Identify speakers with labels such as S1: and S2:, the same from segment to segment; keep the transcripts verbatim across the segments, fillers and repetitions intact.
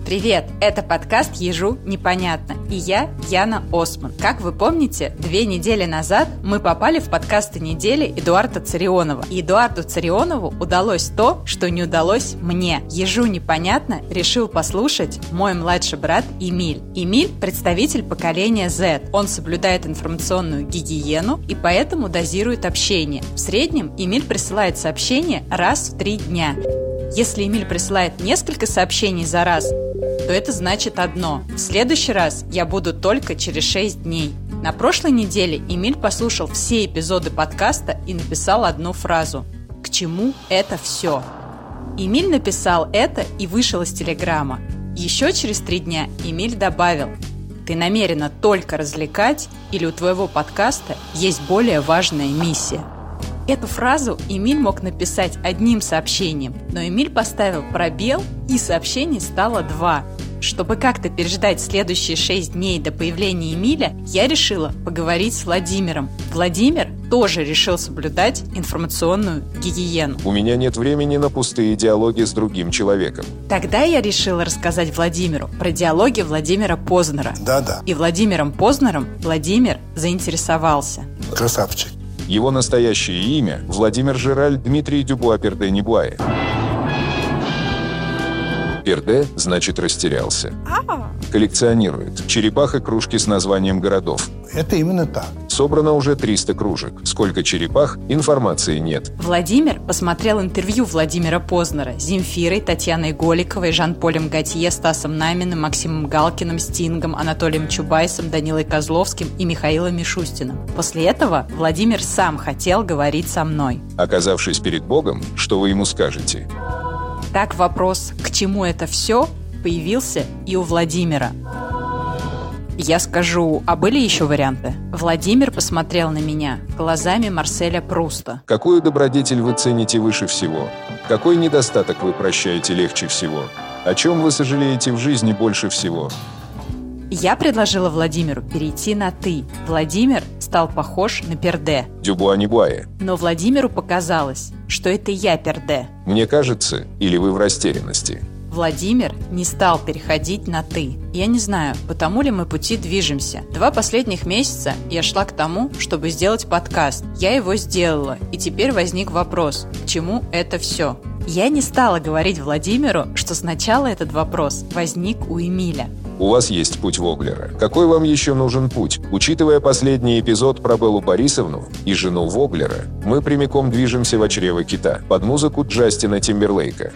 S1: Привет! Это подкаст «Ежу непонятно» и я, Яна Осман. Как вы помните, две недели назад мы попали в подкасты недели Эдуарда Царионова. И Эдуарду Царионову удалось то, что не удалось мне. «Ежу непонятно» решил послушать мой младший брат Эмиль. Эмиль – представитель поколения Z. Он соблюдает информационную гигиену и поэтому дозирует общение. В среднем Эмиль присылает сообщения раз в три дня. Если Эмиль присылает несколько сообщений за раз, то это значит одно. В следующий раз я буду только через шесть дней. На прошлой неделе Эмиль послушал все эпизоды подкаста и написал одну фразу: «К чему это все?». Эмиль написал это и вышел из Телеграма. Еще через три дня Эмиль добавил: «Ты намерена только развлекать или у твоего подкаста есть более важная миссия?». Эту фразу Эмиль мог написать одним сообщением, но Эмиль поставил пробел, и сообщений стало два. Чтобы как-то переждать следующие шесть дней до появления Эмиля, я решила поговорить с Владимиром. Владимир тоже решил соблюдать информационную гигиену.
S2: У меня нет времени на пустые диалоги с другим человеком.
S1: Тогда я решила рассказать Владимиру про диалоги Владимира Познера.
S3: Да-да.
S1: И Владимиром Познером Владимир заинтересовался.
S3: Красавчик.
S2: Его настоящее имя – Владимир Жераль Дмитрий Дюбуа Перде-Небуае. Перде значит растерялся. Коллекционирует черепах и кружки с названием городов.
S3: Это именно так.
S2: Собрано уже триста кружек. Сколько черепах, информации нет.
S1: Владимир посмотрел интервью Владимира Познера с Земфирой, Татьяной Голиковой, Жан-Полем Готье, Стасом Наминым, Максимом Галкиным, Стингом, Анатолием Чубайсом, Данилой Козловским и Михаилом Мишустиным. После этого Владимир сам хотел говорить со мной.
S2: Оказавшись перед Богом, что вы ему скажете?
S1: Так вопрос «К чему это все?» появился и у Владимира. Я скажу, а были еще варианты? Владимир посмотрел на меня глазами Марселя Пруста.
S2: Какую добродетель вы цените выше всего? Какой недостаток вы прощаете легче всего? О чем вы сожалеете в жизни больше всего?
S1: Я предложила Владимиру перейти на «ты». Владимир стал похож на Перде.
S2: Дюбуа-Небуае.
S1: Но Владимиру показалось, что это я Перде.
S2: Мне кажется, или вы в растерянности?
S1: Владимир не стал переходить на «ты». Я не знаю, потому ли мы пути движемся. Два последних месяца я шла к тому, чтобы сделать подкаст. Я его сделала, и теперь возник вопрос, к чему это все? Я не стала говорить Владимиру, что сначала этот вопрос возник у Эмиля.
S2: У вас есть путь Воглера. Какой вам еще нужен путь? Учитывая последний эпизод про Беллу Борисовну и жену Воглера, мы прямиком движемся в чрево кита под музыку Джастина Тимберлейка.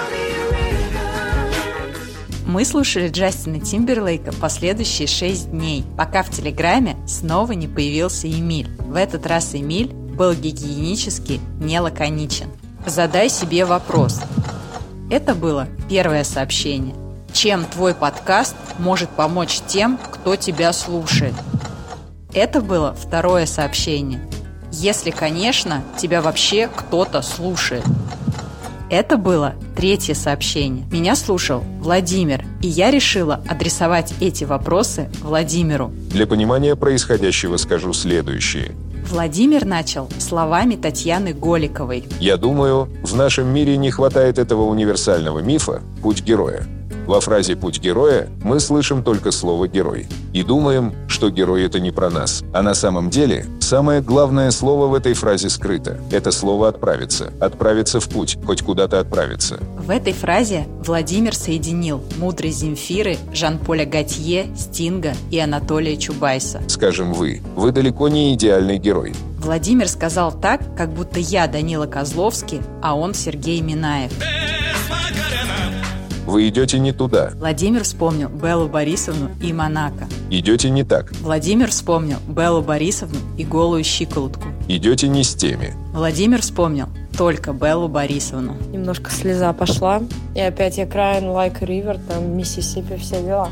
S1: Мы слушали Джастина Тимберлейка последующие шесть дней, пока в Телеграме снова не появился Эмиль. В этот раз Эмиль был гигиенически не лаконичен. Задай себе вопрос. Это было первое сообщение. Чем твой подкаст может помочь тем, кто тебя слушает? Это было второе сообщение. Если, конечно, тебя вообще кто-то слушает. Это было третье сообщение. Меня слушал Владимир, и я решила адресовать эти вопросы Владимиру.
S2: Для понимания происходящего скажу следующее.
S1: Владимир начал словами Татьяны Голиковой.
S2: Я думаю, в нашем мире не хватает этого универсального мифа «Путь героя». Во фразе «путь героя» мы слышим только слово «герой» и думаем, что герой — это не про нас. А на самом деле самое главное слово в этой фразе скрыто. Это слово «отправиться». Отправиться в путь, хоть куда-то отправиться.
S1: В этой фразе Владимир соединил мудрость Земфиры, Жан-Поля Готье, Стинга и Анатолия Чубайса.
S2: Скажем вы, вы далеко не идеальный герой.
S1: Владимир сказал так, как будто я Данила Козловский, а он Сергей Минаев.
S2: Вы идете не туда.
S1: Владимир вспомнил Беллу Борисовну и Монако.
S2: Идете не так.
S1: Владимир вспомнил Беллу Борисовну и голую щиколотку.
S2: Идете не с теми.
S1: Владимир вспомнил только Беллу Борисовну.
S4: Немножко слеза пошла. И опять я crying like a river, там Миссисипи, все дела.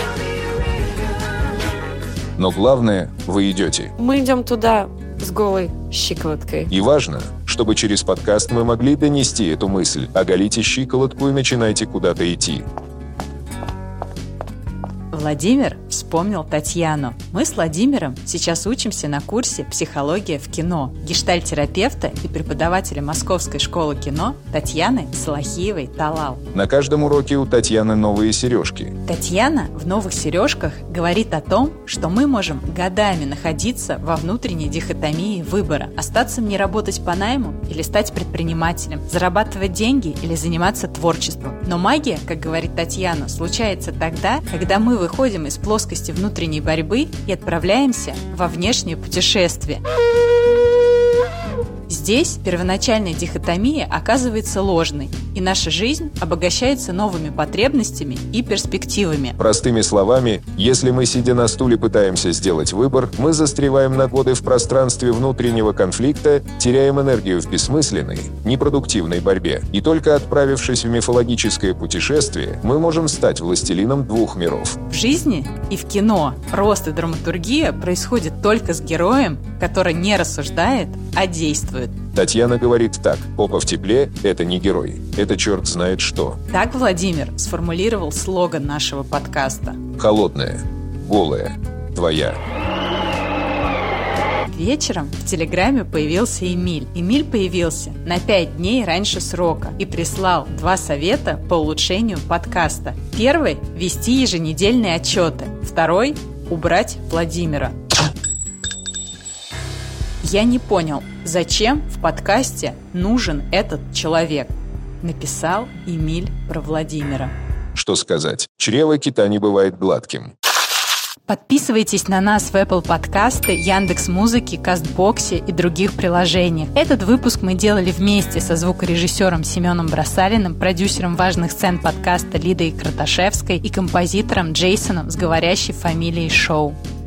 S2: Но главное, вы идете.
S4: Мы идем туда с голой щиколоткой.
S2: И важно, чтобы через подкаст мы могли донести эту мысль. Оголите щиколотку и начинайте куда-то идти.
S1: Владимир вспомнил Татьяну. Мы с Владимиром сейчас учимся на курсе «Психология в кино» гештальт-терапевта и преподавателя Московской школы кино Татьяны Салахиевой-Талал.
S2: На каждом уроке у Татьяны новые сережки.
S1: Татьяна в новых сережках говорит о том, что мы можем годами находиться во внутренней дихотомии выбора. Остаться мне работать по найму или стать предпринимателем, зарабатывать деньги или заниматься творчеством. Но магия, как говорит Татьяна, случается тогда, когда мы выходим из плоскости внутренней борьбы и отправляемся во внешнее путешествие. Здесь первоначальная дихотомия оказывается ложной, и наша жизнь обогащается новыми потребностями и перспективами.
S2: Простыми словами, если мы, сидя на стуле, пытаемся сделать выбор, мы застреваем на годы в пространстве внутреннего конфликта, теряем энергию в бессмысленной, непродуктивной борьбе. И только отправившись в мифологическое путешествие, мы можем стать властелином двух миров.
S1: В жизни и в кино рост и драматургия происходит только с героем, который не рассуждает, а действует.
S2: Татьяна говорит так: попа в тепле – это не герой, это черт знает что.
S1: Так Владимир сформулировал слоган нашего подкаста.
S2: Холодная, голая, твоя.
S1: Вечером в Телеграме появился Эмиль. Эмиль появился на пять дней раньше срока и прислал два совета по улучшению подкаста. Первый – вести еженедельные отчеты. Второй – убрать Владимира. Я не понял, зачем в подкасте нужен этот человек, написал Эмиль про Владимира.
S2: Что сказать? Чрево кита не бывает гладким.
S1: Подписывайтесь на нас в Apple подкасты, Яндекс.Музыке, Кастбоксе и других приложениях. Этот выпуск мы делали вместе со звукорежиссером Семеном Бросалиным, продюсером важных сцен подкаста Лидой Краташевской и композитором Джейсоном с говорящей фамилией Шоу.